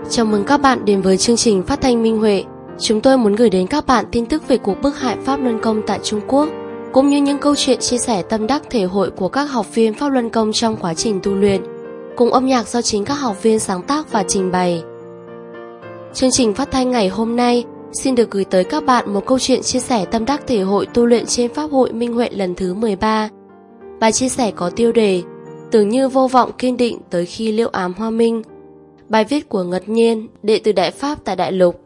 Chào mừng các bạn đến với chương trình phát thanh Minh Huệ. Chúng tôi muốn gửi đến các bạn tin tức về cuộc bức hại Pháp Luân Công tại Trung Quốc, cũng như những câu chuyện chia sẻ tâm đắc thể hội của các học viên Pháp Luân Công trong quá trình tu luyện, cùng âm nhạc do chính các học viên sáng tác và trình bày. Chương trình phát thanh ngày hôm nay xin được gửi tới các bạn một câu chuyện chia sẻ tâm đắc thể hội tu luyện trên Pháp hội Minh Huệ lần thứ 13. Bài chia sẻ có tiêu đề Tưởng như vô vọng kiên định tới khi liễu ám hoa minh. Bài viết của Ngật Nhiên, đệ tử Đại Pháp tại Đại Lục.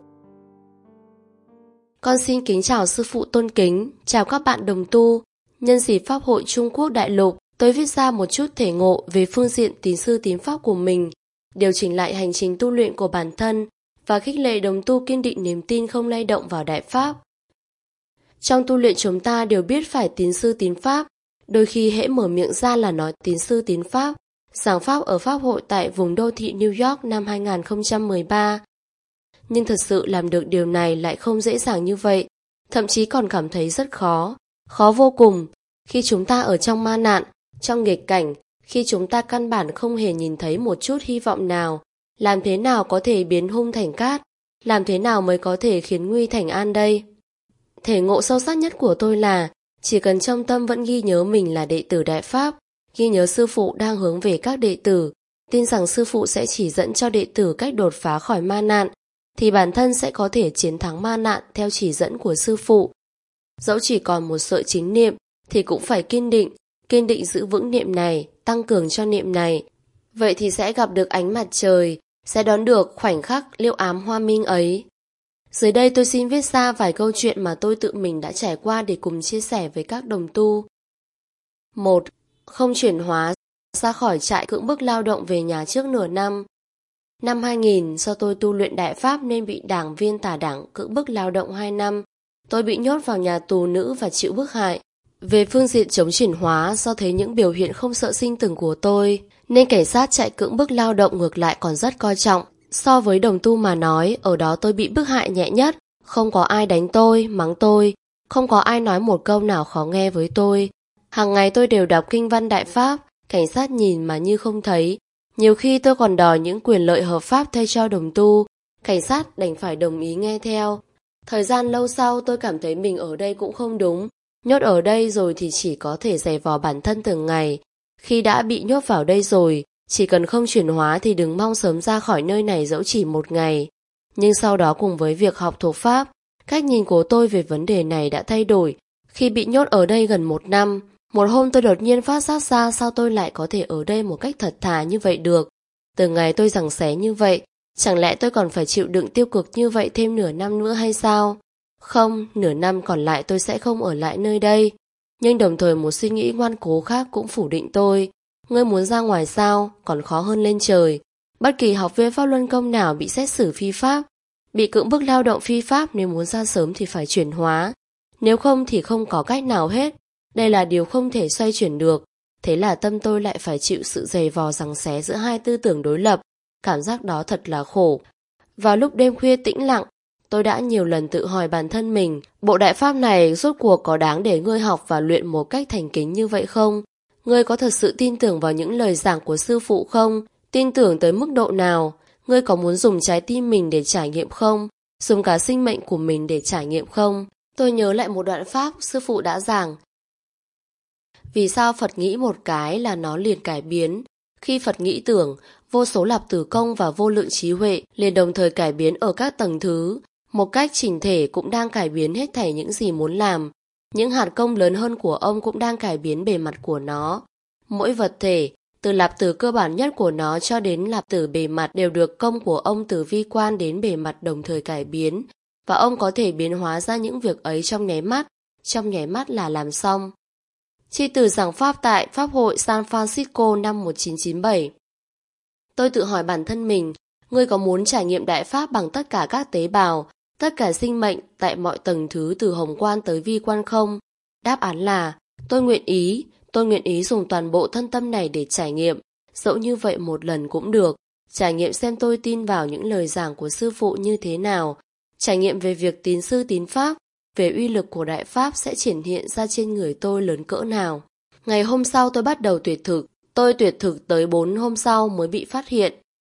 Con xin kính chào sư phụ tôn kính, chào các bạn đồng tu. Nhân dịp Pháp hội Trung Quốc Đại Lục, tôi viết ra một chút thể ngộ về phương diện tín sư tín pháp của mình, điều chỉnh lại hành trình tu luyện của bản thân và khích lệ đồng tu kiên định niềm tin không lay động vào Đại Pháp. Trong tu luyện chúng ta đều biết phải tín sư tín pháp, đôi khi hễ mở miệng ra là nói tín sư tín pháp, giảng pháp ở Pháp hội tại vùng đô thị New York năm 2013. Nhưng thật sự làm được điều này lại không dễ dàng như vậy, thậm chí còn cảm thấy rất khó, khó vô cùng. Khi chúng ta ở trong ma nạn, trong nghịch cảnh, khi chúng ta căn bản không hề nhìn thấy một chút hy vọng nào, làm thế nào có thể biến hung thành cát, làm thế nào mới có thể khiến nguy thành an đây? Thể ngộ sâu sắc nhất của tôi là chỉ cần trong tâm vẫn ghi nhớ mình là đệ tử Đại Pháp, ghi nhớ sư phụ đang hướng về các đệ tử, tin rằng sư phụ sẽ chỉ dẫn cho đệ tử cách đột phá khỏi ma nạn, thì bản thân sẽ có thể chiến thắng ma nạn theo chỉ dẫn của sư phụ. Dẫu chỉ còn một sợi chính niệm thì cũng phải kiên định giữ vững niệm này, tăng cường cho niệm này. Vậy thì sẽ gặp được ánh mặt trời, sẽ đón được khoảnh khắc liễu ám hoa minh ấy. Dưới đây tôi xin viết ra vài câu chuyện mà tôi tự mình đã trải qua để cùng chia sẻ với các đồng tu. 1. Không chuyển hóa ra khỏi trại cưỡng bức lao động về nhà trước nửa năm. Năm 2000, do tôi tu luyện Đại Pháp nên bị đảng viên tà đảng cưỡng bức lao động 2 năm. Tôi bị nhốt vào nhà tù nữ và chịu bức hại. Về phương diện chống chuyển hóa, do thấy những biểu hiện không sợ sinh tử của tôi, nên cảnh sát trại cưỡng bức lao động ngược lại còn rất coi trọng. So với đồng tu mà nói, ở đó tôi bị bức hại nhẹ nhất. Không có ai đánh tôi, mắng tôi, không có ai nói một câu nào khó nghe với tôi. Hàng ngày tôi đều đọc kinh văn Đại Pháp, cảnh sát nhìn mà như không thấy. Nhiều khi tôi còn đòi những quyền lợi hợp pháp thay cho đồng tu, cảnh sát đành phải đồng ý nghe theo. Thời gian lâu sau tôi cảm thấy mình ở đây cũng không đúng, nhốt ở đây rồi thì chỉ có thể giày vò bản thân từng ngày. Khi đã bị nhốt vào đây rồi, chỉ cần không chuyển hóa thì đừng mong sớm ra khỏi nơi này dẫu chỉ một ngày. Nhưng sau đó cùng với việc học thuộc Pháp, cách nhìn của tôi về vấn đề này đã thay đổi. Khi bị nhốt ở đây gần 1 năm, một hôm tôi đột nhiên phát giác ra sao tôi lại có thể ở đây một cách thật thà như vậy được. Từng ngày tôi giằng xé như vậy, chẳng lẽ tôi còn phải chịu đựng tiêu cực như vậy thêm nửa năm nữa hay sao? Không, nửa năm còn lại tôi sẽ không ở lại nơi đây. Nhưng đồng thời một suy nghĩ ngoan cố khác cũng phủ định tôi. Ngươi muốn ra ngoài sao? Còn khó hơn lên trời. Bất kỳ học viên Pháp Luân Công nào bị xét xử phi pháp, bị cưỡng bức lao động phi pháp, nếu muốn ra sớm thì phải chuyển hóa. Nếu không thì không có cách nào hết. Đây là điều không thể xoay chuyển được. Thế là tâm tôi lại phải chịu sự giày vò giằng xé giữa hai tư tưởng đối lập. Cảm giác đó thật là khổ. Vào lúc đêm khuya tĩnh lặng, tôi đã nhiều lần tự hỏi bản thân mình, bộ Đại Pháp này rốt cuộc có đáng để ngươi học và luyện một cách thành kính như vậy không? Ngươi có thật sự tin tưởng vào những lời giảng của sư phụ không? Tin tưởng tới mức độ nào? Ngươi có muốn dùng trái tim mình để trải nghiệm không? Dùng cả sinh mệnh của mình để trải nghiệm không? Tôi nhớ lại một đoạn Pháp sư phụ đã giảng. Vì sao Phật nghĩ một cái là nó liền cải biến? Khi Phật nghĩ tưởng, vô số lạp tử công và vô lượng trí huệ liền đồng thời cải biến ở các tầng thứ. Một cách chỉnh thể cũng đang cải biến hết thảy những gì muốn làm. Những hạt công lớn hơn của ông cũng đang cải biến bề mặt của nó. Mỗi vật thể, từ lạp tử cơ bản nhất của nó cho đến lạp tử bề mặt đều được công của ông từ vi quan đến bề mặt đồng thời cải biến. Và ông có thể biến hóa ra những việc ấy trong nháy mắt là làm xong. Chi từ giảng Pháp tại Pháp hội San Francisco năm 1997. Tôi tự hỏi bản thân mình, ngươi có muốn trải nghiệm Đại Pháp bằng tất cả các tế bào, tất cả sinh mệnh tại mọi tầng thứ từ hồng quan tới vi quan không? Đáp án là, tôi nguyện ý dùng toàn bộ thân tâm này để trải nghiệm, dẫu như vậy một lần cũng được, trải nghiệm xem tôi tin vào những lời giảng của sư phụ như thế nào, trải nghiệm về việc tín sư tín Pháp, về uy lực của Đại Pháp sẽ triển hiện ra trên người tôi lớn cỡ nào. Ngày hôm sau tôi bắt đầu tuyệt thực, tôi tuyệt thực tới 4 hôm sau mới bị phát hiện.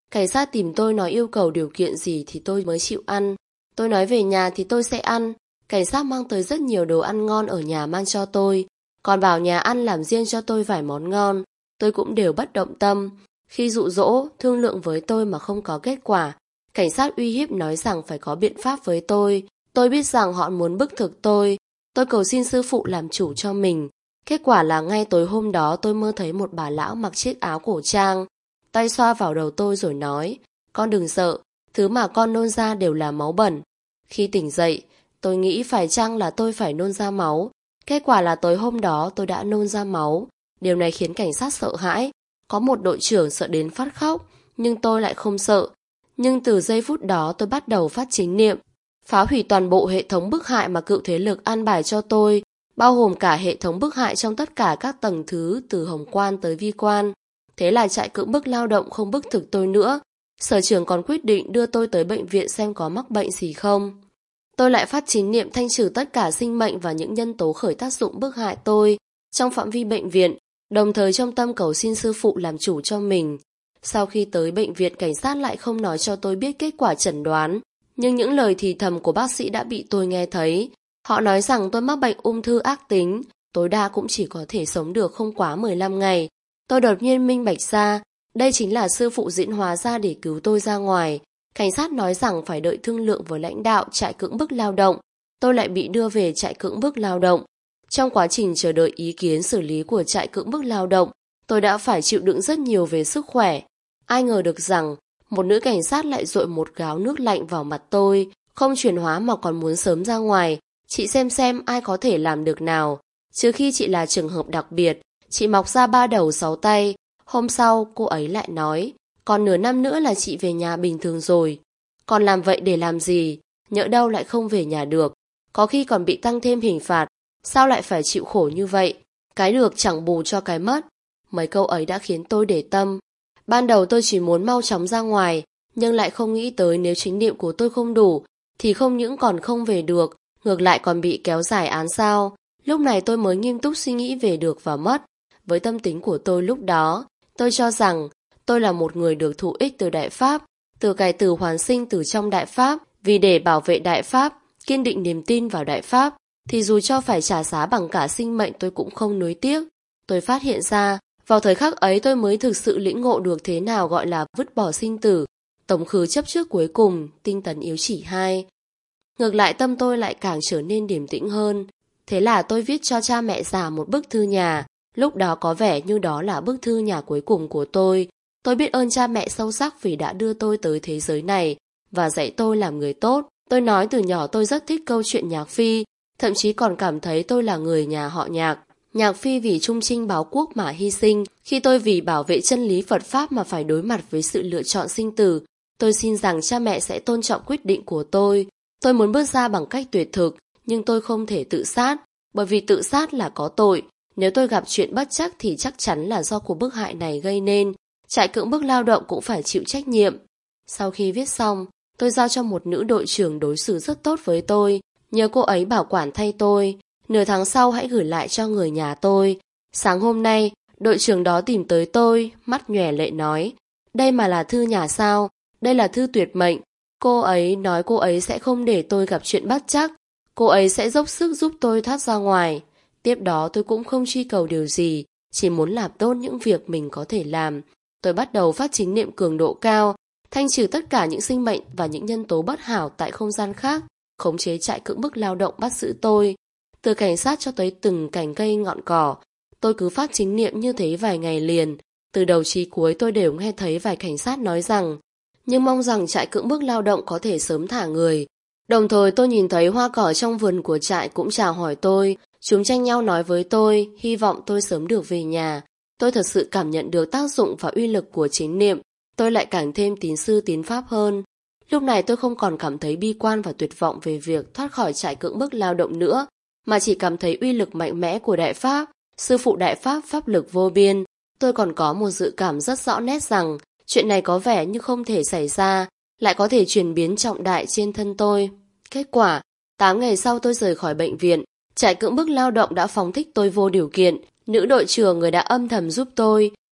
Cảnh sát tìm tôi nói yêu cầu điều kiện gì thì tôi mới chịu ăn. Tôi nói về nhà thì tôi sẽ ăn. Cảnh sát mang tới rất nhiều đồ ăn ngon ở nhà mang cho tôi, còn bảo nhà ăn làm riêng cho tôi vài món ngon. Tôi cũng đều bất động tâm. Khi dụ dỗ, thương lượng với tôi mà không có kết quả, cảnh sát uy hiếp nói rằng phải có biện pháp với tôi. Tôi biết rằng họ muốn bức thực tôi. Tôi cầu xin sư phụ làm chủ cho mình. Kết quả là ngay tối hôm đó tôi mơ thấy một bà lão mặc chiếc áo cổ trang, tay xoa vào đầu tôi rồi nói, con đừng sợ, thứ mà con nôn ra đều là máu bẩn. Khi tỉnh dậy, tôi nghĩ phải chăng là tôi phải nôn ra máu. Kết quả là tối hôm đó tôi đã nôn ra máu. Điều này khiến cảnh sát sợ hãi. Có một đội trưởng sợ đến phát khóc, nhưng tôi lại không sợ. Nhưng từ giây phút đó tôi bắt đầu phát chính niệm, phá hủy toàn bộ hệ thống bức hại mà cựu thế lực an bài cho tôi, bao gồm cả hệ thống bức hại trong tất cả các tầng thứ từ hồng quan tới vi quan. Thế là trại cưỡng bức lao động không bức thực tôi nữa. Sở trưởng còn quyết định đưa tôi tới bệnh viện xem có mắc bệnh gì không. Tôi lại phát chính niệm thanh trừ tất cả sinh mệnh và những nhân tố khởi tác dụng bức hại tôi trong phạm vi bệnh viện, đồng thời trong tâm cầu xin sư phụ làm chủ cho mình. Sau khi tới bệnh viện, cảnh sát lại không nói cho tôi biết kết quả chẩn đoán, nhưng những lời thì thầm của bác sĩ đã bị tôi nghe thấy. Họ nói rằng tôi mắc bệnh ung thư ác tính, tối đa cũng chỉ có thể sống được không quá 15 ngày. Tôi đột nhiên minh bạch ra, đây chính là sư phụ diễn hóa ra để cứu tôi ra ngoài. Cảnh sát nói rằng phải đợi thương lượng với lãnh đạo trại cưỡng bức lao động. Tôi lại bị đưa về trại cưỡng bức lao động. Trong quá trình chờ đợi ý kiến xử lý của trại cưỡng bức lao động, tôi đã phải chịu đựng rất nhiều về sức khỏe. Ai ngờ được rằng, một nữ cảnh sát lại dội một gáo nước lạnh vào mặt tôi, không chuyển hóa mà còn muốn sớm ra ngoài. Chị xem ai có thể làm được nào. Trừ khi chị là trường hợp đặc biệt, chị mọc ra 3 đầu 6 tay. Hôm sau, cô ấy lại nói, còn nửa năm nữa là chị về nhà bình thường rồi. Còn làm vậy để làm gì? Nhỡ đâu lại không về nhà được. Có khi còn bị tăng thêm hình phạt. Sao lại phải chịu khổ như vậy? Cái được chẳng bù cho cái mất. Mấy câu ấy đã khiến tôi để tâm. Ban đầu tôi chỉ muốn mau chóng ra ngoài, nhưng lại không nghĩ tới nếu chính niệm của tôi không đủ, thì không những còn không về được, ngược lại còn bị kéo dài án sao. Lúc này tôi mới nghiêm túc suy nghĩ về được và mất. Với tâm tính của tôi lúc đó, tôi cho rằng tôi là một người được thụ ích từ Đại Pháp, từ cải tử hoàn sinh từ trong Đại Pháp. Vì để bảo vệ Đại Pháp, kiên định niềm tin vào Đại Pháp, thì dù cho phải trả giá bằng cả sinh mệnh tôi cũng không nuối tiếc. Tôi phát hiện ra, vào thời khắc ấy tôi mới thực sự lĩnh ngộ được thế nào gọi là vứt bỏ sinh tử, tổng khứ chấp trước cuối cùng, tinh tấn yếu chỉ 2. Ngược lại tâm tôi lại càng trở nên điềm tĩnh hơn. Thế là tôi viết cho cha mẹ già một bức thư nhà. Lúc đó có vẻ như đó là bức thư nhà cuối cùng của tôi. Tôi biết ơn cha mẹ sâu sắc vì đã đưa tôi tới thế giới này và dạy tôi làm người tốt. Tôi nói từ nhỏ tôi rất thích câu chuyện Nhạc Phi, thậm chí còn cảm thấy tôi là người nhà họ Nhạc. Nhạc Phi vì trung trinh báo quốc mà hy sinh, khi tôi vì bảo vệ chân lý Phật Pháp mà phải đối mặt với sự lựa chọn sinh tử. Tôi xin rằng cha mẹ sẽ tôn trọng quyết định của tôi. Tôi muốn bước ra bằng cách tuyệt thực, nhưng tôi không thể tự sát, bởi vì tự sát là có tội. Nếu tôi gặp chuyện bất trắc thì chắc chắn là do cuộc bức hại này gây nên. Trại cưỡng bức lao động cũng phải chịu trách nhiệm. Sau khi viết xong, tôi giao cho một nữ đội trưởng đối xử rất tốt với tôi, nhờ cô ấy bảo quản thay tôi. Nửa tháng sau hãy gửi lại cho người nhà tôi. Sáng hôm nay, đội trưởng đó tìm tới tôi, mắt nhòe lệ nói, đây mà là thư nhà sao? Đây là thư tuyệt mệnh. Cô ấy nói cô ấy sẽ không để tôi gặp chuyện bất trắc. Cô ấy sẽ dốc sức giúp tôi thoát ra ngoài. Tiếp đó tôi cũng không truy cầu điều gì, chỉ muốn làm tốt những việc mình có thể làm. Tôi bắt đầu phát chính niệm cường độ cao, thanh trừ tất cả những sinh mệnh và những nhân tố bất hảo tại không gian khác, khống chế trại cưỡng bức lao động bắt giữ tôi. Từ cảnh sát cho tới từng cành cây ngọn cỏ, tôi cứ phát chính niệm như thế vài ngày liền. Từ đầu chí cuối tôi đều nghe thấy vài cảnh sát nói rằng, nhưng mong rằng trại cưỡng bức lao động có thể sớm thả người. Đồng thời tôi nhìn thấy hoa cỏ trong vườn của trại cũng chào hỏi tôi, chúng tranh nhau nói với tôi, hy vọng tôi sớm được về nhà. Tôi thật sự cảm nhận được tác dụng và uy lực của chính niệm, tôi lại càng thêm tín sư tín pháp hơn. Lúc này tôi không còn cảm thấy bi quan và tuyệt vọng về việc thoát khỏi trại cưỡng bức lao động nữa, mà chỉ cảm thấy uy lực mạnh mẽ của Đại Pháp, sư phụ Đại Pháp pháp lực vô biên. Tôi còn có một dự cảm rất rõ nét rằng chuyện này có vẻ như không thể xảy ra, lại có thể chuyển biến trọng đại trên thân tôi. Kết quả, 8 ngày sau tôi rời khỏi bệnh viện, trại cưỡng bức lao động đã phóng thích tôi vô điều kiện. Nữ đội trưởng người đã âm thầm giúp tôi,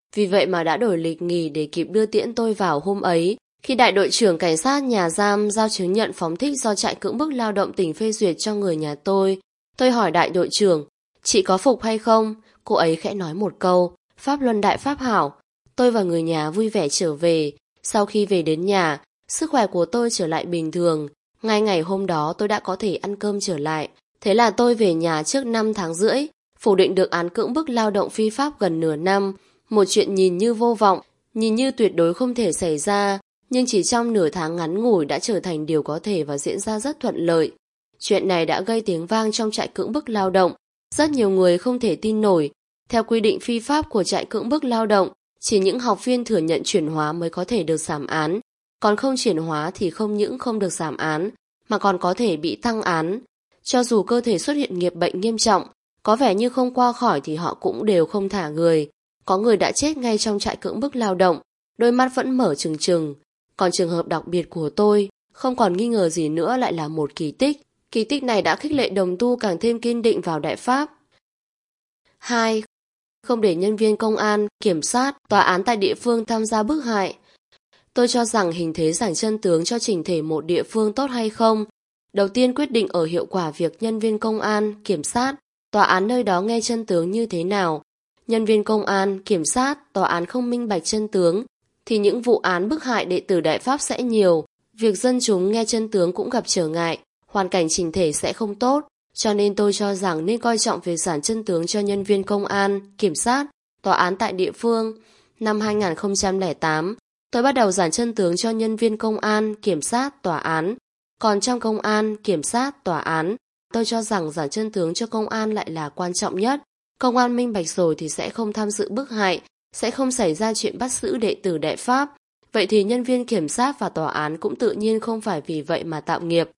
Vì vậy mà đã đổi lịch nghỉ để kịp đưa tiễn tôi vào hôm ấy. Khi đại đội trưởng cảnh sát nhà giam giao chứng nhận phóng thích do trại cưỡng bức lao động tỉnh phê duyệt cho người nhà tôi hỏi đại đội trưởng, chị có phục hay không? Cô ấy khẽ nói một câu, Pháp luân đại pháp hảo. Tôi và người nhà vui vẻ trở về. Sau khi về đến nhà, sức khỏe của tôi trở lại bình thường. Ngay ngày hôm đó tôi đã có thể ăn cơm trở lại. Thế là tôi về nhà trước 5 tháng rưỡi, phủ định được án cưỡng bức lao động phi pháp gần nửa năm. Một chuyện nhìn như vô vọng, nhìn như tuyệt đối không thể xảy ra, nhưng chỉ trong nửa tháng ngắn ngủi đã trở thành điều có thể và diễn ra rất thuận lợi. Chuyện này đã gây tiếng vang trong trại cưỡng bức lao động. Rất nhiều người không thể tin nổi. Theo quy định phi pháp của trại cưỡng bức lao động, chỉ những học viên thừa nhận chuyển hóa mới có thể được giảm án. Còn không chuyển hóa thì không những không được giảm án, mà còn có thể bị tăng án. Cho dù cơ thể xuất hiện nghiệp bệnh nghiêm trọng, có vẻ như không qua khỏi thì họ cũng đều không thả người. Có người đã chết ngay trong trại cưỡng bức lao động, đôi mắt vẫn mở trừng trừng. Còn trường hợp đặc biệt của tôi, không còn nghi ngờ gì nữa, lại là một kỳ tích. Kỳ tích này đã khích lệ đồng tu càng thêm kiên định vào Đại Pháp. 2. Không để nhân viên công an, kiểm sát, tòa án tại địa phương tham gia bức hại. Tôi cho rằng hình thế giảng chân tướng cho chỉnh thể một địa phương tốt hay không, đầu tiên quyết định ở hiệu quả việc nhân viên công an, kiểm sát, tòa án nơi đó nghe chân tướng như thế nào. Nhân viên công an, kiểm sát, tòa án không minh bạch chân tướng, thì những vụ án bức hại đệ tử Đại Pháp sẽ nhiều. Việc dân chúng nghe chân tướng cũng gặp trở ngại, hoàn cảnh chỉnh thể sẽ không tốt. Cho nên tôi cho rằng nên coi trọng việc giảng chân tướng cho nhân viên công an, kiểm sát, tòa án tại địa phương. Năm 2008, tôi bắt đầu giảng chân tướng cho nhân viên công an, kiểm sát, tòa án. Còn trong công an, kiểm sát, tòa án, tôi cho rằng giảng chân tướng cho công an lại là quan trọng nhất. Công an minh bạch rồi thì sẽ không tham dự bức hại, sẽ không xảy ra chuyện bắt giữ đệ tử Đại Pháp. Vậy thì nhân viên kiểm sát và tòa án cũng tự nhiên không phải vì vậy mà tạo nghiệp.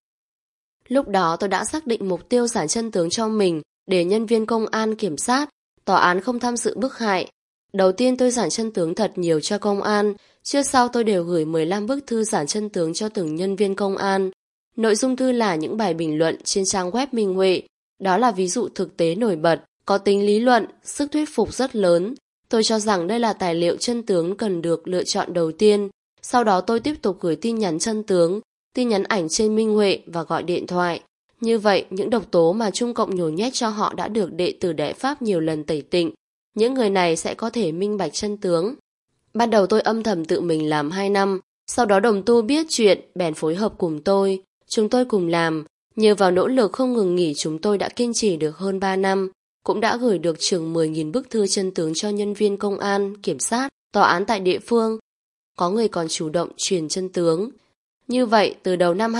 Lúc đó tôi đã xác định mục tiêu giảng chân tướng cho mình để nhân viên công an, kiểm sát, tòa án không tham dự bức hại. Đầu tiên tôi giảng chân tướng thật nhiều cho công an, trước sau tôi đều gửi 15 bức thư giảng chân tướng cho từng nhân viên công an. Nội dung thư là những bài bình luận trên trang web Minh Huệ. Đó là ví dụ thực tế nổi bật, có tính lý luận, sức thuyết phục rất lớn. Tôi cho rằng đây là tài liệu chân tướng cần được lựa chọn đầu tiên. Sau đó tôi tiếp tục gửi tin nhắn chân tướng, tin nhắn ảnh trên Minh Huệ và gọi điện thoại. Như vậy, những độc tố mà Trung Cộng nhồi nhét cho họ đã được đệ tử Đại Pháp nhiều lần tẩy tịnh. Những người này sẽ có thể minh bạch chân tướng. Ban đầu tôi âm thầm tự mình làm 2 năm, sau đó đồng tu biết chuyện, bèn phối hợp cùng tôi. Chúng tôi cùng làm, nhờ vào nỗ lực không ngừng nghỉ chúng tôi đã kiên trì được hơn 3 năm, cũng đã gửi được chừng 10.000 bức thư chân tướng cho nhân viên công an, kiểm sát, tòa án tại địa phương. Có người còn chủ động truyền chân tướng. Như vậy, từ đầu năm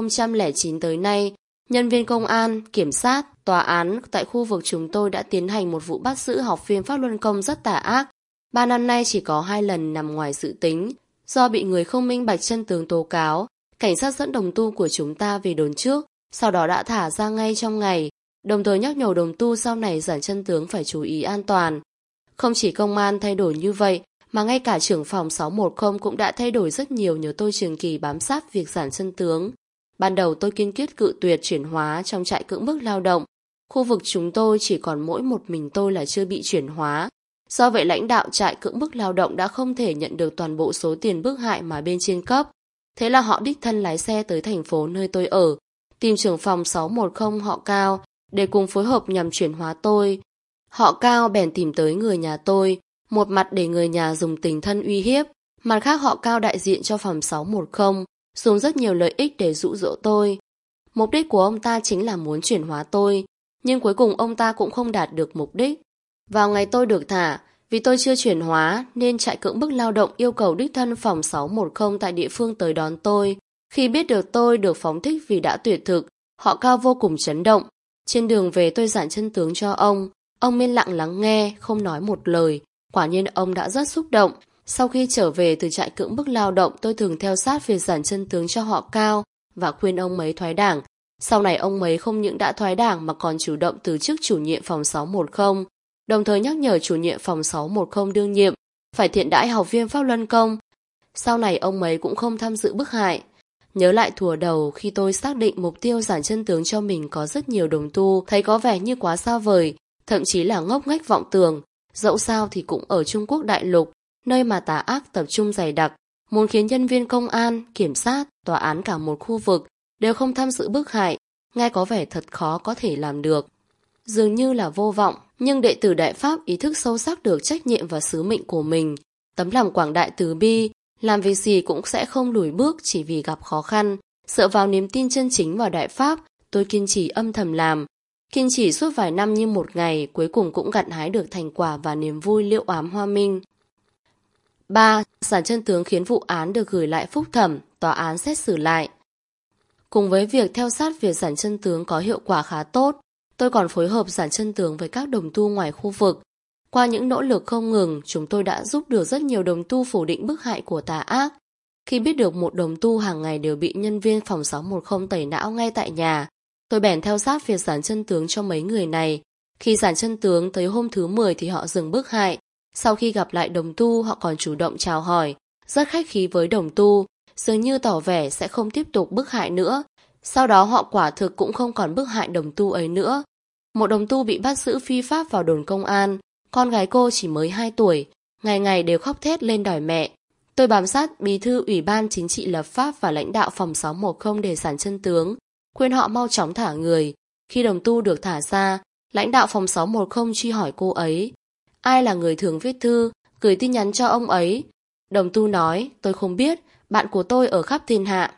2009 tới nay, nhân viên công an, kiểm sát, tòa án tại khu vực chúng tôi đã tiến hành một vụ bắt giữ học viên Pháp Luân Công rất tà ác. 3 năm nay chỉ có 2 lần nằm ngoài dự tính. Do bị người không minh bạch chân tướng tố cáo, cảnh sát dẫn đồng tu của chúng ta về đồn trước, sau đó đã thả ra ngay trong ngày, đồng thời nhắc nhở đồng tu sau này giảng chân tướng phải chú ý an toàn. Không chỉ công an thay đổi như vậy, mà ngay cả trưởng phòng 610 cũng đã thay đổi rất nhiều nhờ tôi trường kỳ bám sát việc giảng chân tướng. Ban đầu tôi kiên quyết cự tuyệt chuyển hóa trong trại cưỡng bức lao động. Khu vực chúng tôi chỉ còn mỗi một mình tôi là chưa bị chuyển hóa. Do vậy lãnh đạo trại cưỡng bức lao động đã không thể nhận được toàn bộ số tiền bức hại mà bên trên cấp. Thế là họ đích thân lái xe tới thành phố nơi tôi ở, tìm trưởng phòng 610 họ Cao để cùng phối hợp nhằm chuyển hóa tôi. Họ Cao bèn tìm tới người nhà tôi, một mặt để người nhà dùng tình thân uy hiếp, mặt khác họ Cao đại diện cho phòng 610, dùng rất nhiều lợi ích để dụ dỗ tôi. Mục đích của ông ta chính là muốn chuyển hóa tôi, nhưng cuối cùng ông ta cũng không đạt được mục đích. Vào ngày tôi được thả, vì tôi chưa chuyển hóa nên trại cưỡng bức lao động yêu cầu đích thân phòng 610 tại địa phương tới đón tôi. Khi biết được tôi được phóng thích vì đã tuyệt thực, họ Cao vô cùng chấn động. Trên đường về tôi giảng chân tướng cho ông yên lặng lắng nghe, không nói một lời. Quả nhiên ông đã rất xúc động. Sau khi trở về từ trại cưỡng bức lao động, tôi thường theo sát việc giảng chân tướng cho họ Cao và khuyên ông ấy thoái đảng. Sau này ông ấy không những đã thoái đảng mà còn chủ động từ chức chủ nhiệm phòng 610, đồng thời nhắc nhở chủ nhiệm phòng 610 đương nhiệm phải thiện đãi học viên Pháp Luân Công. Sau này ông ấy cũng không tham dự bức hại. Nhớ lại thuở đầu khi tôi xác định mục tiêu giảng chân tướng cho mình có rất nhiều đồng tu thấy có vẻ như quá xa vời, thậm chí là ngốc nghếch vọng tưởng. dẫu sao thì cũng ở Trung Quốc đại lục, nơi mà tà ác tập trung dày đặc, muốn khiến nhân viên công an, kiểm sát, tòa án cả một khu vực đều không tham dự bức hại, nghe có vẻ thật khó có thể làm được. Dường như là vô vọng, nhưng đệ tử Đại Pháp ý thức sâu sắc được trách nhiệm và sứ mệnh của mình. Tấm lòng quảng đại từ bi, làm việc gì cũng sẽ không lùi bước chỉ vì gặp khó khăn. Dựa vào niềm tin chân chính vào Đại Pháp, tôi kiên trì âm thầm làm. Kiên trì suốt vài năm như một ngày, cuối cùng cũng gặt hái được thành quả và niềm vui liệu ám hoa minh. 3. Giản chân tướng khiến vụ án được gửi lại phúc thẩm, tòa án xét xử lại. Cùng với việc theo sát việc giản chân tướng có hiệu quả khá tốt, tôi còn phối hợp giản chân tướng với các đồng tu ngoài khu vực. Qua những nỗ lực không ngừng, chúng tôi đã giúp được rất nhiều đồng tu phủ định bức hại của tà ác. Khi biết được một đồng tu hàng ngày đều bị nhân viên phòng 610 tẩy não ngay tại nhà, tôi bèn theo sát việc giản chân tướng cho mấy người này. Khi giản chân tướng tới hôm thứ 10 thì họ dừng bức hại. Sau khi gặp lại đồng tu, họ còn chủ động chào hỏi, rất khách khí với đồng tu, dường như tỏ vẻ sẽ không tiếp tục bức hại nữa. Sau đó họ quả thực cũng không còn bức hại đồng tu ấy nữa. Một đồng tu bị bắt giữ phi pháp vào đồn công an, con gái cô chỉ mới 2 tuổi, ngày ngày đều khóc thét lên đòi mẹ. Tôi bám sát bí thư Ủy ban Chính trị lập pháp và lãnh đạo phòng 610 để giản chân tướng, khuyên họ mau chóng thả người. Khi đồng tu được thả ra, lãnh đạo phòng 610 truy hỏi cô ấy, ai là người thường viết thư, gửi tin nhắn cho ông ấy. Đồng tu nói, tôi không biết, bạn của tôi ở khắp thiên hạ.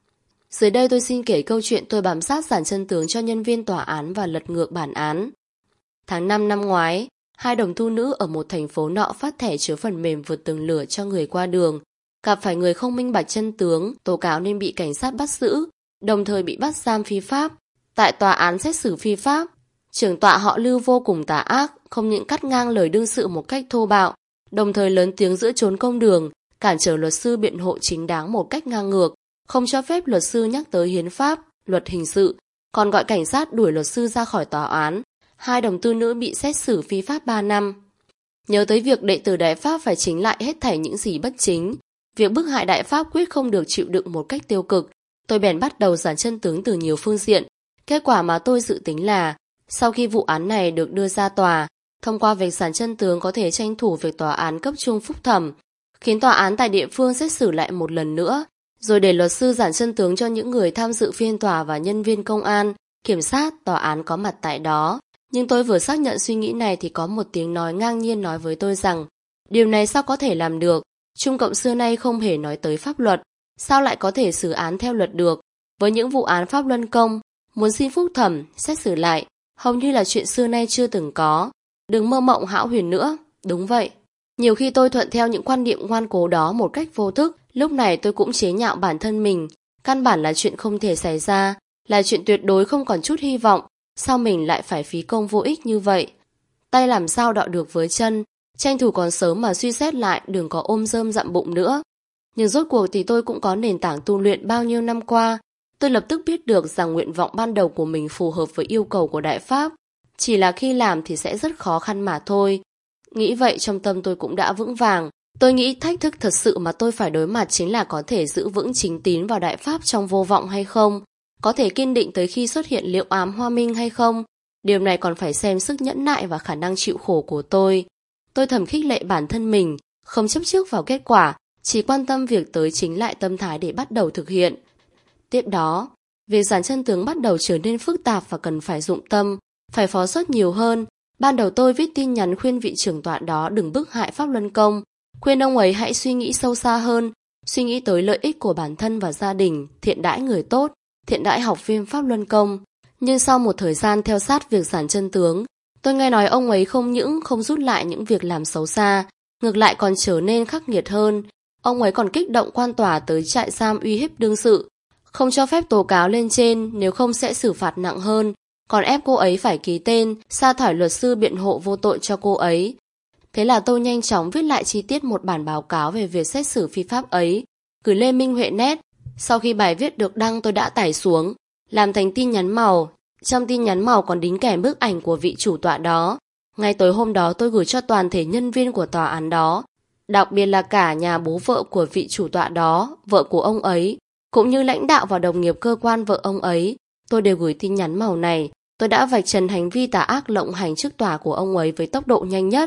Dưới đây tôi xin kể câu chuyện tôi bám sát giản chân tướng cho nhân viên tòa án và lật ngược bản án. Tháng 5 năm ngoái, 2 đồng tu nữ ở một thành phố nọ phát thẻ chứa phần mềm vượt tường lửa cho người qua đường. Gặp phải người không minh bạch chân tướng, tố cáo nên bị cảnh sát bắt giữ, đồng thời bị bắt giam phi pháp. Tại tòa án xét xử phi pháp, trưởng tọa họ Lưu vô cùng tà ác, không những cắt ngang lời đương sự một cách thô bạo, đồng thời lớn tiếng giữa chốn công đường, cản trở luật sư biện hộ chính đáng một cách ngang ngược, không cho phép luật sư nhắc tới hiến pháp, luật hình sự, còn gọi cảnh sát đuổi luật sư ra khỏi tòa án. 2 đồng tu nữ bị xét xử phi pháp 3 năm. Nhớ tới việc đệ tử Đại Pháp phải chính lại hết thảy những gì bất chính, việc bức hại Đại Pháp quyết không được chịu đựng một cách tiêu cực, tôi bèn bắt đầu giản chân tướng từ nhiều phương diện. Kết quả mà tôi dự tính là, sau khi vụ án này được đưa ra tòa, thông qua việc giản chân tướng có thể tranh thủ việc tòa án cấp trung phúc thẩm, khiến tòa án tại địa phương xét xử lại một lần nữa, rồi để luật sư giản chân tướng cho những người tham dự phiên tòa và nhân viên công an, kiểm sát, tòa án có mặt tại đó. Nhưng tôi vừa xác nhận suy nghĩ này thì có một tiếng nói ngang nhiên nói với tôi rằng, điều này sao có thể làm được, Trung Cộng xưa nay không hề nói tới pháp luật, sao lại có thể xử án theo luật được. Với những vụ án pháp luân công, muốn xin phúc thẩm, xét xử lại, hầu như là chuyện xưa nay chưa từng có. Đừng mơ mộng hão huyền nữa. Đúng vậy. Nhiều khi tôi thuận theo những quan niệm ngoan cố đó một cách vô thức, lúc này tôi cũng chế nhạo bản thân mình. Căn bản là chuyện không thể xảy ra, là chuyện tuyệt đối không còn chút hy vọng. Sao mình lại phải phí công vô ích như vậy? Tay làm sao đọ được với chân, tranh thủ còn sớm mà suy xét lại, đừng có ôm rơm dặm bụng nữa. Nhưng rốt cuộc thì tôi cũng có nền tảng tu luyện bao nhiêu năm qua. Tôi lập tức biết được rằng nguyện vọng ban đầu của mình phù hợp với yêu cầu của Đại Pháp. Chỉ là khi làm thì sẽ rất khó khăn mà thôi. Nghĩ vậy trong tâm tôi cũng đã vững vàng. Tôi nghĩ thách thức thật sự mà tôi phải đối mặt chính là có thể giữ vững chính tín vào Đại Pháp trong vô vọng hay không. Có thể kiên định tới khi xuất hiện liệu ám hoa minh hay không. Điều này còn phải xem sức nhẫn nại và khả năng chịu khổ của tôi. Tôi thầm khích lệ bản thân mình, không chấp trước vào kết quả, chỉ quan tâm việc tới chính lại tâm thái để bắt đầu thực hiện. Tiếp đó, việc giản chân tướng bắt đầu trở nên phức tạp và cần phải dụng tâm, phải phó sót nhiều hơn. Ban đầu tôi viết tin nhắn khuyên vị trưởng tọa đó đừng bức hại pháp luân công, khuyên ông ấy hãy suy nghĩ sâu xa hơn, suy nghĩ tới lợi ích của bản thân và gia đình, thiện đãi người tốt, thiện đãi học viên pháp luân công. Nhưng sau một thời gian theo sát việc giản chân tướng, tôi nghe nói ông ấy không những không rút lại những việc làm xấu xa, ngược lại còn trở nên khắc nghiệt hơn. Ông ấy còn kích động quan tòa tới trại giam uy hiếp đương sự, không cho phép tố cáo lên trên, nếu không sẽ xử phạt nặng hơn, còn ép cô ấy phải ký tên, sa thải luật sư biện hộ vô tội cho cô ấy. Thế là tôi nhanh chóng viết lại chi tiết một bản báo cáo về việc xét xử phi pháp ấy, gửi lên Minh Huệ Net. Sau khi bài viết được đăng tôi đã tải xuống, làm thành tin nhắn màu. Trong tin nhắn màu còn đính kèm bức ảnh của vị chủ tọa đó. Ngay tối hôm đó tôi gửi cho toàn thể nhân viên của tòa án đó, đặc biệt là cả nhà bố vợ của vị chủ tọa đó, vợ của ông ấy, cũng như lãnh đạo và đồng nghiệp cơ quan vợ ông ấy. Tôi đều gửi tin nhắn màu này. Tôi đã vạch trần hành vi tà ác lộng hành trước tòa của ông ấy với tốc độ nhanh nhất,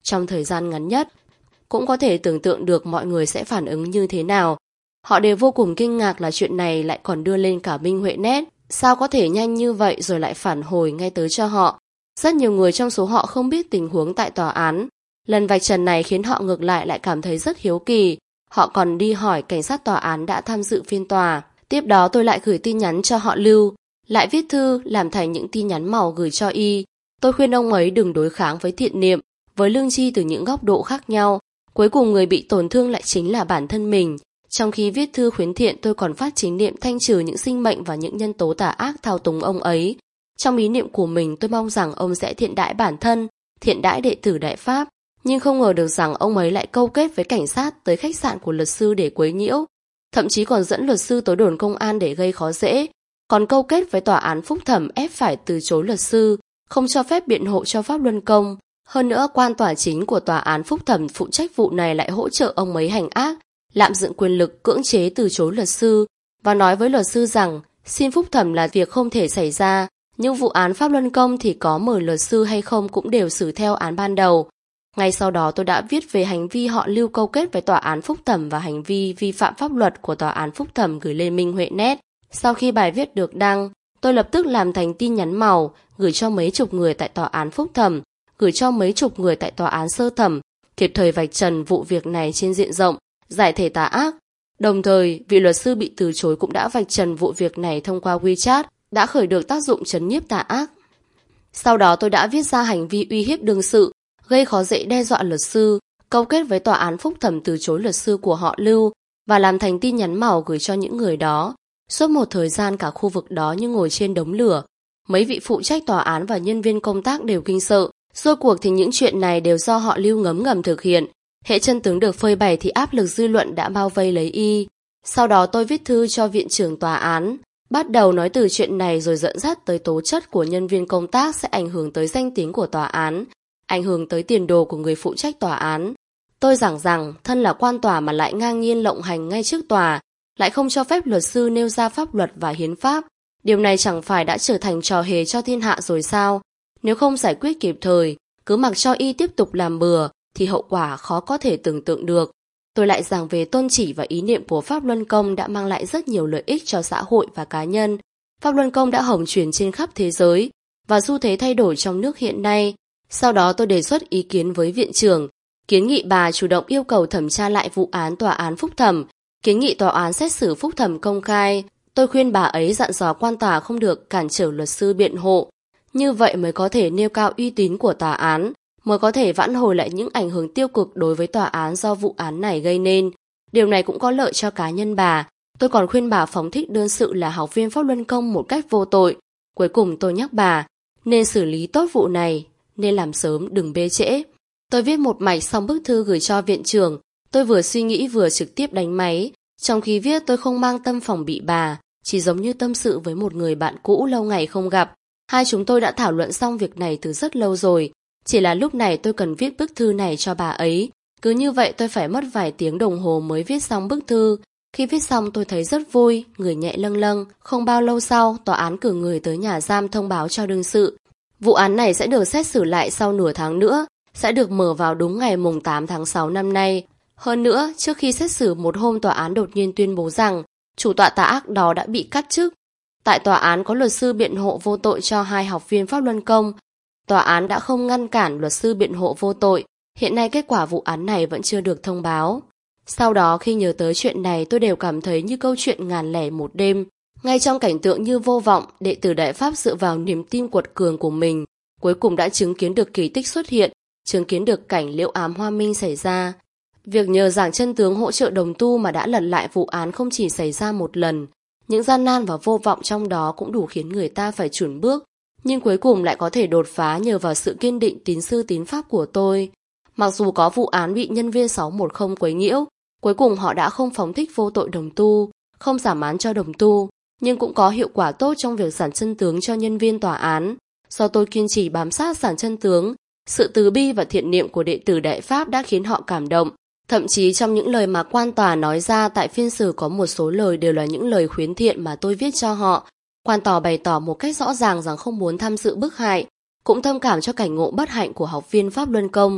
trong thời gian ngắn nhất. Cũng có thể tưởng tượng được mọi người sẽ phản ứng như thế nào. Họ đều vô cùng kinh ngạc là chuyện này lại còn đưa lên cả Minh Huệ Net. Sao có thể nhanh như vậy rồi lại phản hồi ngay tới cho họ. Rất nhiều người trong số họ không biết tình huống tại tòa án. Lần vạch trần này khiến họ ngược lại cảm thấy rất hiếu kỳ. Họ còn đi hỏi cảnh sát tòa án đã tham dự phiên tòa. Tiếp đó tôi lại gửi tin nhắn cho họ Lưu, lại viết thư làm thành những tin nhắn màu gửi cho Y. Tôi khuyên ông ấy đừng đối kháng với thiện niệm, với lương tri từ những góc độ khác nhau. Cuối cùng người bị tổn thương lại chính là bản thân mình. Trong khi viết thư khuyến thiện, tôi còn phát chính niệm thanh trừ những sinh mệnh và những nhân tố tà ác thao túng ông ấy. Trong ý niệm của mình, tôi mong rằng ông sẽ thiện đãi bản thân, thiện đãi đệ tử Đại Pháp. Nhưng không ngờ được rằng ông ấy lại câu kết với cảnh sát tới khách sạn của luật sư để quấy nhiễu. Thậm chí còn dẫn luật sư tới đồn công an để gây khó dễ. Còn câu kết với tòa án phúc thẩm ép phải từ chối luật sư, không cho phép biện hộ cho Pháp Luân Công. Hơn nữa, quan tòa chính của tòa án phúc thẩm phụ trách vụ này lại hỗ trợ ông ấy hành ác, lạm dụng quyền lực cưỡng chế từ chối luật sư và nói với luật sư rằng xin phúc thẩm là việc không thể xảy ra, nhưng vụ án Pháp Luân Công thì có mời luật sư hay không cũng đều xử theo án ban đầu. Ngay sau đó tôi đã viết về hành vi họ Lưu câu kết với tòa án phúc thẩm và hành vi vi phạm pháp luật của tòa án phúc thẩm gửi lên Minh Huệ Net. Sau khi bài viết được đăng, tôi lập tức làm thành tin nhắn màu, gửi cho mấy chục người tại tòa án phúc thẩm, gửi cho mấy chục người tại tòa án sơ thẩm, kịp thời vạch trần vụ việc này trên diện rộng, giải thể tà ác. Đồng thời, vị luật sư bị từ chối cũng đã vạch trần vụ việc này thông qua WeChat, đã khởi được tác dụng trấn nhiếp tà ác. Sau đó tôi đã viết ra hành vi uy hiếp đương sự, gây khó dễ đe dọa luật sư, câu kết với tòa án phúc thẩm từ chối luật sư của họ Lưu và làm thành tin nhắn màu gửi cho những người đó. Suốt một thời gian cả khu vực đó như ngồi trên đống lửa. Mấy vị phụ trách tòa án và nhân viên công tác đều kinh sợ. Rốt cuộc thì những chuyện này đều do họ Lưu ngấm ngầm thực hiện. Hễ chân tướng được phơi bày thì áp lực dư luận đã bao vây lấy Y. Sau đó tôi viết thư cho viện trưởng tòa án, bắt đầu nói từ chuyện này rồi dẫn dắt tới tố chất của nhân viên công tác sẽ ảnh hưởng tới danh tiếng của tòa án, ảnh hưởng tới tiền đồ của người phụ trách tòa án. Tôi giảng rằng thân là quan tòa mà lại ngang nhiên lộng hành ngay trước tòa, lại không cho phép luật sư nêu ra pháp luật và hiến pháp. Điều này chẳng phải đã trở thành trò hề cho thiên hạ rồi sao? Nếu không giải quyết kịp thời, cứ mặc cho Y tiếp tục làm bừa, thì hậu quả khó có thể tưởng tượng được. Tôi lại giảng về tôn chỉ và ý niệm của Pháp Luân Công đã mang lại rất nhiều lợi ích cho xã hội và cá nhân. Pháp Luân Công đã hồng truyền trên khắp thế giới và xu thế thay đổi trong nước hiện nay. Sau đó tôi đề xuất ý kiến với viện trưởng, kiến nghị bà chủ động yêu cầu thẩm tra lại vụ án tòa án phúc thẩm, kiến nghị tòa án xét xử phúc thẩm công khai. Tôi khuyên bà ấy dặn dò quan tòa không được cản trở luật sư biện hộ. Như vậy mới có thể nêu cao uy tín của tòa án, mới có thể vãn hồi lại những ảnh hưởng tiêu cực đối với tòa án do vụ án này gây nên. Điều này cũng có lợi cho cá nhân bà. Tôi còn khuyên bà phóng thích đương sự là học viên Pháp Luân Công một cách vô tội. Cuối cùng tôi nhắc bà nên xử lý tốt vụ này, nên làm sớm đừng bê trễ. Tôi viết một mạch xong bức thư gửi cho viện trưởng. Tôi vừa suy nghĩ vừa trực tiếp đánh máy. Trong khi viết tôi không mang tâm phòng bị bà, chỉ giống như tâm sự với một người bạn cũ lâu ngày không gặp. Hai chúng tôi đã thảo luận xong việc này từ rất lâu rồi. Chỉ là lúc này tôi cần viết bức thư này cho bà ấy. Cứ như vậy tôi phải mất vài tiếng đồng hồ mới viết xong bức thư. Khi viết xong tôi thấy rất vui, người nhẹ lâng lâng. Không bao lâu sau, tòa án cử người tới nhà giam thông báo cho đương sự. Vụ án này sẽ được xét xử lại sau nửa tháng nữa, sẽ được mở vào đúng ngày mùng 8 tháng 6 năm nay. Hơn nữa, trước khi xét xử một hôm tòa án đột nhiên tuyên bố rằng chủ tọa tà ác đó đã bị cắt chức. Tại tòa án có luật sư biện hộ vô tội cho hai học viên Pháp Luân Công. Tòa án đã không ngăn cản luật sư biện hộ vô tội. Hiện nay kết quả vụ án này vẫn chưa được thông báo. Sau đó khi nhớ tới chuyện này tôi đều cảm thấy như câu chuyện ngàn lẻ một đêm. Ngay trong cảnh tượng như vô vọng, đệ tử Đại Pháp dựa vào niềm tin quật cường của mình, cuối cùng đã chứng kiến được kỳ tích xuất hiện, chứng kiến được cảnh liễu ám hoa minh xảy ra. Việc nhờ giảng chân tướng hỗ trợ đồng tu mà đã lật lại vụ án không chỉ xảy ra một lần. Những gian nan và vô vọng trong đó cũng đủ khiến người ta phải chùn bước, nhưng cuối cùng lại có thể đột phá nhờ vào sự kiên định tín sư tín pháp của tôi. Mặc dù có vụ án bị nhân viên 610 quấy nhiễu, cuối cùng họ đã không phóng thích vô tội đồng tu, không giảm án cho đồng tu, nhưng cũng có hiệu quả tốt trong việc giảng chân tướng cho nhân viên tòa án. Do tôi kiên trì bám sát giảng chân tướng, sự từ bi và thiện niệm của đệ tử Đại Pháp đã khiến họ cảm động. Thậm chí trong những lời mà quan tòa nói ra tại phiên xử có một số lời đều là những lời khuyến thiện mà tôi viết cho họ. Quan tòa bày tỏ một cách rõ ràng rằng không muốn tham dự bức hại, cũng thông cảm cho cảnh ngộ bất hạnh của học viên Pháp Luân Công.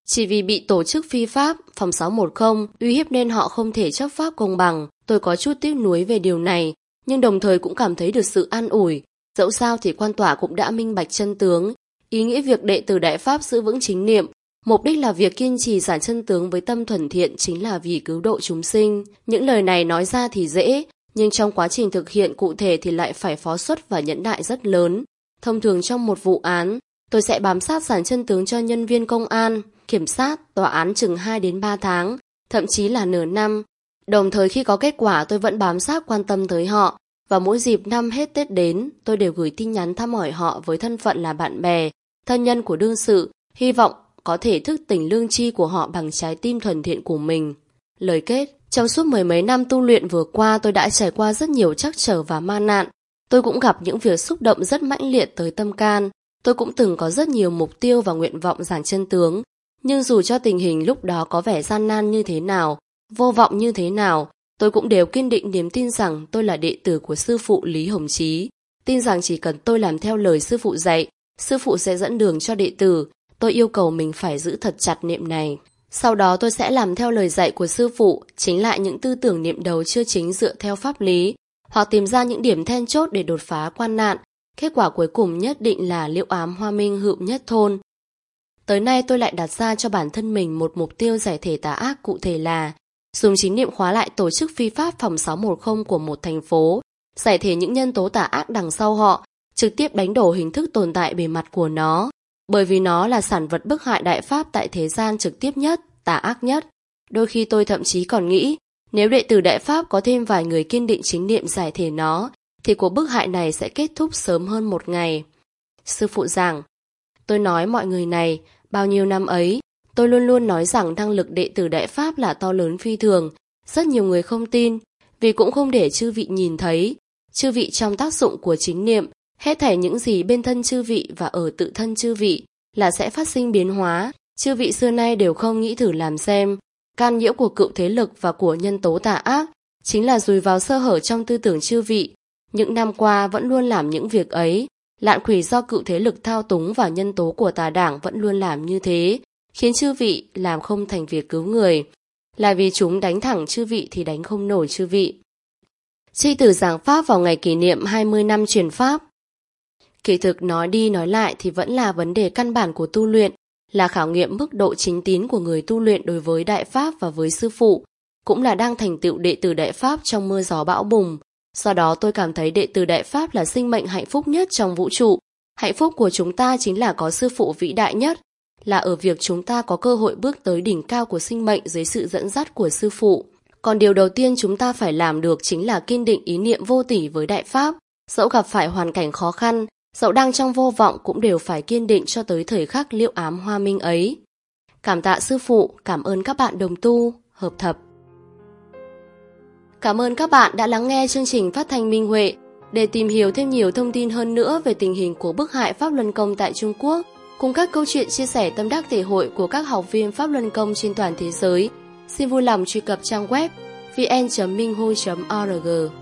Chỉ vì bị tổ chức phi pháp, phòng 610 uy hiếp nên họ không thể chấp pháp công bằng. Tôi có chút tiếc nuối về điều này, nhưng đồng thời cũng cảm thấy được sự an ủi. Dẫu sao thì quan tòa cũng đã minh bạch chân tướng. Ý nghĩa việc đệ tử Đại Pháp giữ vững chính niệm, mục đích là việc kiên trì giảng chân tướng với tâm thuần thiện chính là vì cứu độ chúng sinh. Những lời này nói ra thì dễ, nhưng trong quá trình thực hiện cụ thể thì lại phải phó xuất và nhẫn nại rất lớn. Thông thường trong một vụ án, tôi sẽ bám sát giảng chân tướng cho nhân viên công an, kiểm sát, tòa án chừng 2 đến 3 tháng, thậm chí là nửa năm. Đồng thời khi có kết quả tôi vẫn bám sát quan tâm tới họ, và mỗi dịp năm hết Tết đến, tôi đều gửi tin nhắn thăm hỏi họ với thân phận là bạn bè, thân nhân của đương sự, hy vọng có thể thức tỉnh lương tri của họ bằng trái tim thuần thiện của mình. Lời kết, trong suốt 10 mấy năm tu luyện vừa qua tôi đã trải qua rất nhiều trắc trở và ma nạn. Tôi cũng gặp những việc xúc động rất mãnh liệt tới tâm can. Tôi cũng từng có rất nhiều mục tiêu và nguyện vọng giảng chân tướng. Nhưng dù cho tình hình lúc đó có vẻ gian nan như thế nào, vô vọng như thế nào, tôi cũng đều kiên định niềm tin rằng tôi là đệ tử của sư phụ Lý Hồng Chí. Tin rằng chỉ cần tôi làm theo lời sư phụ dạy, sư phụ sẽ dẫn đường cho đệ tử. Tôi yêu cầu mình phải giữ thật chặt niệm này. Sau đó tôi sẽ làm theo lời dạy của sư phụ, chính lại những tư tưởng niệm đầu chưa chính dựa theo pháp lý, hoặc tìm ra những điểm then chốt để đột phá quan nạn. Kết quả cuối cùng nhất định là liễu ám hoa minh hữu nhất thôn. Tới nay tôi lại đặt ra cho bản thân mình một mục tiêu giải thể tà ác cụ thể là dùng chính niệm khóa lại tổ chức phi pháp phòng 610 của một thành phố, giải thể những nhân tố tà ác đằng sau họ, trực tiếp đánh đổ hình thức tồn tại bề mặt của nó. Bởi vì nó là sản vật bức hại Đại Pháp tại thế gian trực tiếp nhất, tà ác nhất. Đôi khi tôi thậm chí còn nghĩ, nếu đệ tử Đại Pháp có thêm vài người kiên định chính niệm giải thể nó, thì cuộc bức hại này sẽ kết thúc sớm hơn một ngày. Sư phụ giảng, tôi nói mọi người này, bao nhiêu năm ấy, tôi luôn luôn nói rằng năng lực đệ tử Đại Pháp là to lớn phi thường. Rất nhiều người không tin, vì cũng không để chư vị nhìn thấy. Chư vị trong tác dụng của chính niệm, hết thảy những gì bên thân chư vị và ở tự thân chư vị là sẽ phát sinh biến hóa. Chư vị xưa nay đều không nghĩ thử làm xem. Can nhiễu của cựu thế lực và của nhân tố tà ác chính là dùi vào sơ hở trong tư tưởng chư vị. Những năm qua vẫn luôn làm những việc ấy. Lạn quỷ do cựu thế lực thao túng và nhân tố của tà đảng vẫn luôn làm như thế, khiến chư vị làm không thành việc cứu người. Là vì chúng đánh thẳng chư vị thì đánh không nổi chư vị. Chi tử giảng Pháp vào ngày kỷ niệm 20 năm truyền Pháp. Kỳ thực nói đi nói lại thì vẫn là vấn đề căn bản của tu luyện, là khảo nghiệm mức độ chính tín của người tu luyện đối với Đại Pháp và với sư phụ, cũng là đang thành tựu đệ tử Đại Pháp trong mưa gió bão bùng. Do đó tôi cảm thấy đệ tử Đại Pháp là sinh mệnh hạnh phúc nhất trong vũ trụ. Hạnh phúc của chúng ta chính là có sư phụ vĩ đại nhất, là ở việc chúng ta có cơ hội bước tới đỉnh cao của sinh mệnh dưới sự dẫn dắt của sư phụ. Còn điều đầu tiên chúng ta phải làm được chính là kiên định ý niệm vô tỷ với Đại Pháp. Dẫu gặp phải hoàn cảnh khó khăn, dẫu đang trong vô vọng cũng đều phải kiên định cho tới thời khắc liễu ám hoa minh ấy. Cảm tạ sư phụ, cảm ơn các bạn đồng tu, hợp thập. Cảm ơn các bạn đã lắng nghe chương trình phát thanh Minh Huệ. Để tìm hiểu thêm nhiều thông tin hơn nữa về tình hình của bức hại Pháp Luân Công tại Trung Quốc, cùng các câu chuyện chia sẻ tâm đắc thể hội của các học viên Pháp Luân Công trên toàn thế giới, xin vui lòng truy cập trang web vn.minhui.org.